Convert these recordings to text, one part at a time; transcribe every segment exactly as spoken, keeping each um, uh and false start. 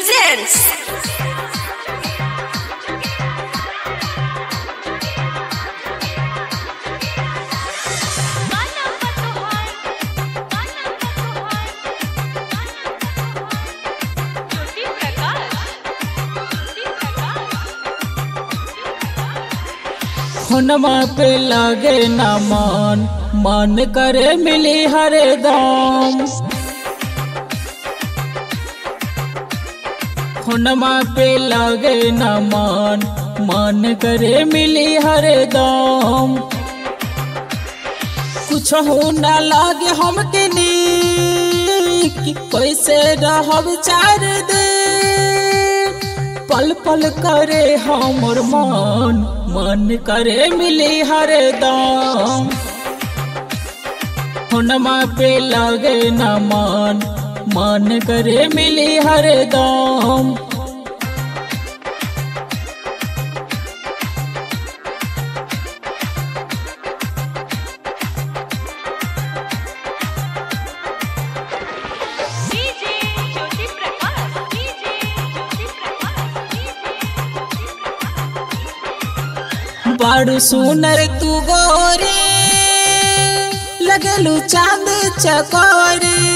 presents हुनमा पे लागे न मन मन करे मिली हरदम। हुनमा पे लागे न मन मन करे मिली हरदम। कुछ हो न लागे हमके नीक कैसे रहब चार दिन। पल पल करे हमर मन मन करे मिली हरदम। हुनमा पे लागे न मन मन करे मिली हरदम। बड़ सुनर तू गोरी लगलू चांद चकोरी।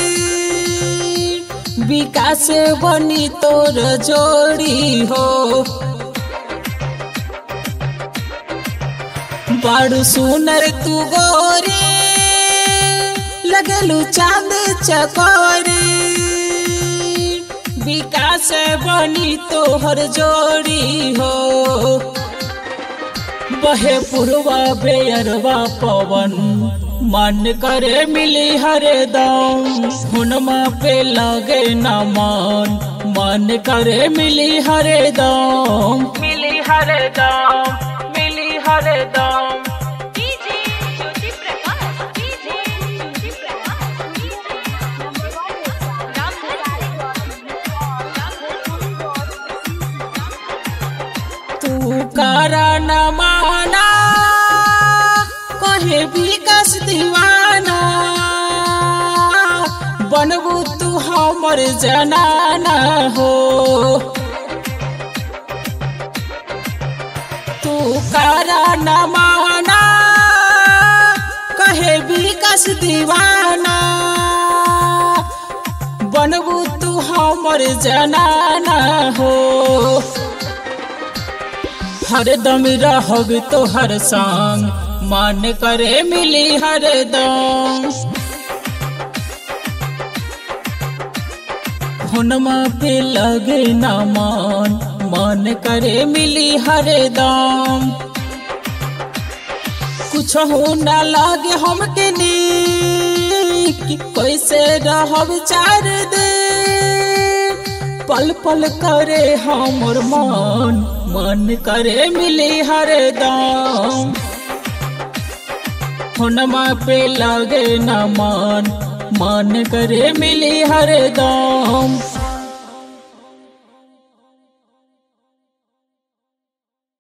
विकास बनी तोर जोड़ी हो। बड़ सुनर तू गोरी लगलू चांद चकोरी। विकास बनी तोहर जोड़ी हो। बहे पुरवा बेअरवा पवन मन करे मिली हरदम। हुनमा पे लागे न मन मन करे मिली हरदम। मिली हरदम मिली हरदम। तू कारा न माना कहे विकास दीवाना। बनबू तू हमर जनाना हो। तू कारा न माना कहे विकास दीवाना। बनबू तू हमर जनाना हो। हरदम रहब तोहर संग मन करे मिली हरदम। हुनमा पे लगे न मन मन करे मिली हरदम। कुछ हो न लागे हमके नीक कैसे रहब चार दिन। पल पल करे हमर मन मन करे मिली हरदम। हुनमा पे लागे न मन मन करे मिली हरदम।